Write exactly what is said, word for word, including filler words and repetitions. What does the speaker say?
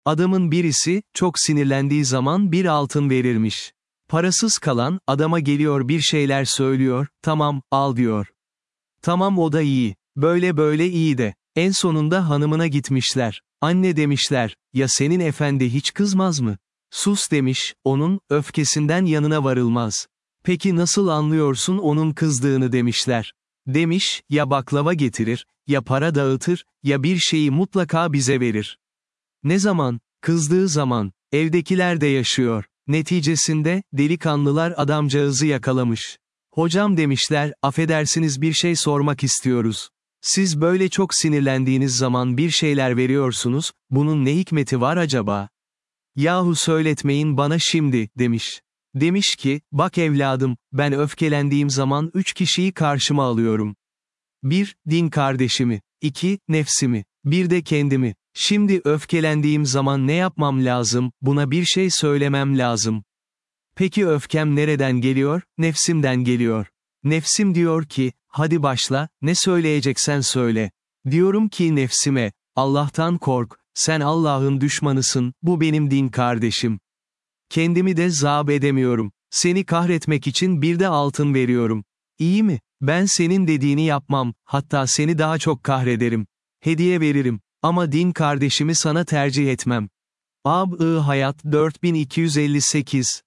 Adamın birisi, çok sinirlendiği zaman bir altın verirmiş. Parasız kalan, adama geliyor bir şeyler söylüyor, tamam, al diyor. Tamam o da iyi. Böyle böyle iyi de. En sonunda hanımına gitmişler. Anne demişler, ya senin efendi hiç kızmaz mı? Sus demiş, onun, öfkesinden yanına varılmaz. Peki nasıl anlıyorsun onun kızdığını demişler. Demiş, ya baklava getirir, ya para dağıtır, ya bir şeyi mutlaka bize verir. Ne zaman? Kızdığı zaman. Evdekiler de yaşıyor. Neticesinde, delikanlılar adamcağızı yakalamış. Hocam demişler, affedersiniz bir şey sormak istiyoruz. Siz böyle çok sinirlendiğiniz zaman bir şeyler veriyorsunuz, bunun ne hikmeti var acaba? Yahu söyletmeyin bana şimdi, demiş. Demiş ki, bak evladım, ben öfkelendiğim zaman üç kişiyi karşıma alıyorum. Bir, din kardeşimi. iki, nefsimi. Bir de kendimi. Şimdi öfkelendiğim zaman ne yapmam lazım, buna bir şey söylemem lazım. Peki öfkem nereden geliyor? Nefsimden geliyor. Nefsim diyor ki, hadi başla, ne söyleyeceksen söyle. Diyorum ki nefsime, Allah'tan kork, sen Allah'ın düşmanısın, bu benim din kardeşim. Kendimi de zapt edemiyorum. Seni kahretmek için bir de altın veriyorum. İyi mi? Ben senin dediğini yapmam, hatta seni daha çok kahrederim. Hediye veririm. Ama din kardeşimi sana tercih etmem. Ab-ı Hayat dört bin iki yüz elli sekiz